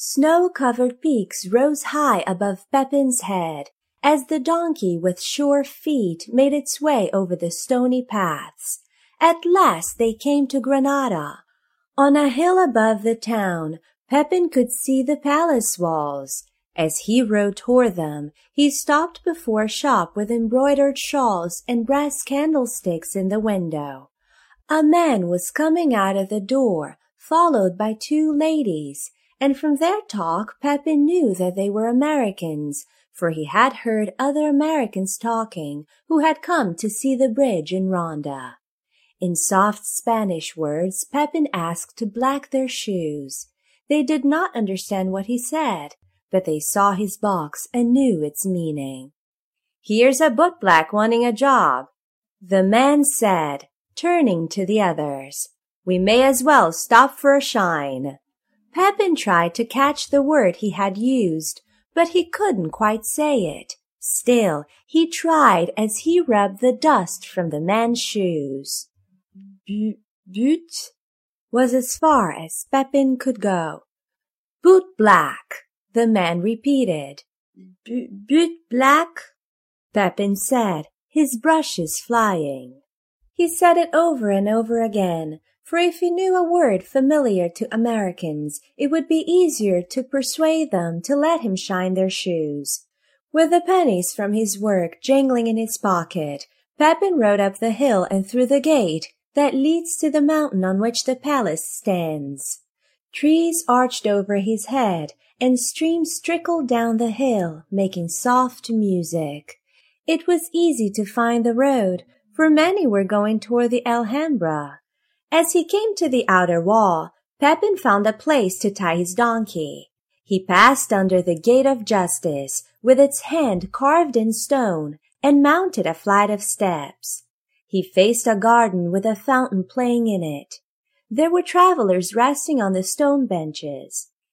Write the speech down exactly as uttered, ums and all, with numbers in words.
Snow-covered peaks rose high above Pepin's head as the donkey with sure feet made its way over the stony paths. At last they came to Granada. On a hill above the town, Pepin could see the palace walls. As he rode toward them, he stopped before a shop with embroidered shawls and brass candlesticks in the window. A man was coming out of the door, followed by two ladies, and from their talk Pepin knew that they were Americans, for he had heard other Americans talking who had come to see the bridge in Ronda. In soft Spanish words, Pepin asked to black their shoes. They did not understand what he said, but they saw his box and knew its meaning. "Here's a bootblack wanting a job," the man said, turning to the others. "We may as well stop for a shine." Pepin tried to catch the word he had used, but he couldn't quite say it. Still, he tried as he rubbed the dust from the man's shoes. "Boot" was as far as Pepin could go. "Bootblack," the man repeated. "Bootblack," Pepin said, his brushes flying. He said it over and over again, for if he knew a word familiar to Americans, it would be easier to persuade them to let him shine their shoes. With the pennies from his work jangling in his pocket, Pepin rode up the hill and through the gate that leads to the mountain on which the palace stands. Trees arched over his head, and streams trickled down the hill, making soft music. It was easy to find the road, for many were going toward the Alhambra. As he came to the outer wall, Pepin found a place to tie his donkey. He passed under the Gate of Justice, with its hand carved in stone, and mounted a flight of steps. He faced a garden with a fountain playing in it. There were travelers resting on the stone benches.